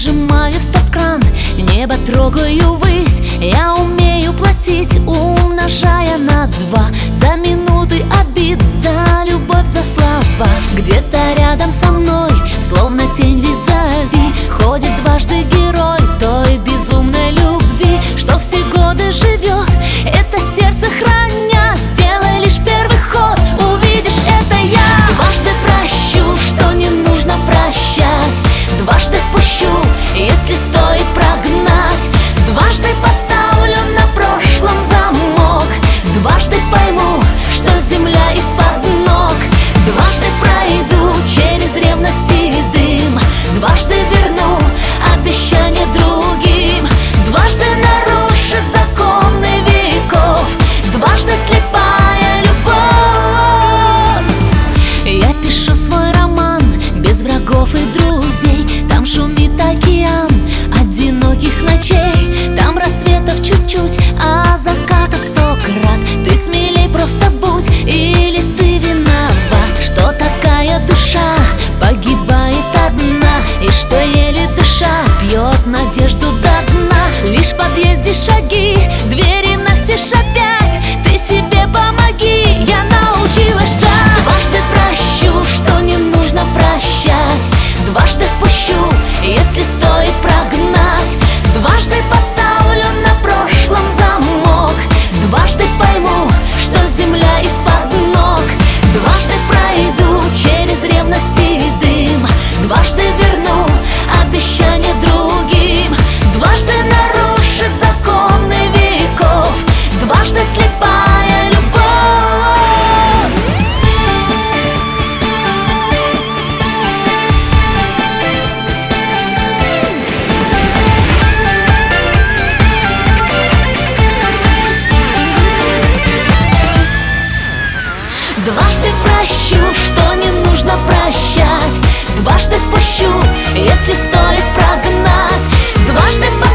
нажимаю стоп-кран, небо трогаю ввысь. Я умею платить, умножая на 2. За минуты обид, за любовь, за слова. Где-то рядом со мной, словно тень визави, ходит дважды герой той безумной любви, что все годы живет, это сердце храня. Сделай лишь первый ход, увидишь, это я. Дважды прощу, что не нужно прощать, дважды впущу, если стоит прогнать. Дважды поставлю на прошлом замок, дважды пойму, что земля из-под ног. Дважды пройду через ревность и дым, дважды верну обещание другим. Дважды нарушит законы веков, дважды слепая любовь. Я пишу свой роман без врагов и друзей. Там шумит океан одиноких ночей, там рассветов чуть-чуть, а закатов 100 крат. Ты смелей просто будь, или ты виноват, что такая душа погибает одна, и что еле дыша пьет надежду до дна. Лишь в подъезде шаги, двери настежь опять, ты себе помоги, я научилась ждать. Дважды прощу, что не нужно прощать, дважды впущу, если стоит прогнать. Дважды поставлю на прошлом замок, дважды пойму, что земля из-под ног. Дважды пройду через ревность и дым, дважды верну обещание другим. Дважды нарушит законы веков, дважды слепая любовь. Дважды прощу, что не нужно прощать, дважды впущу, если стоит прогнать. Дважды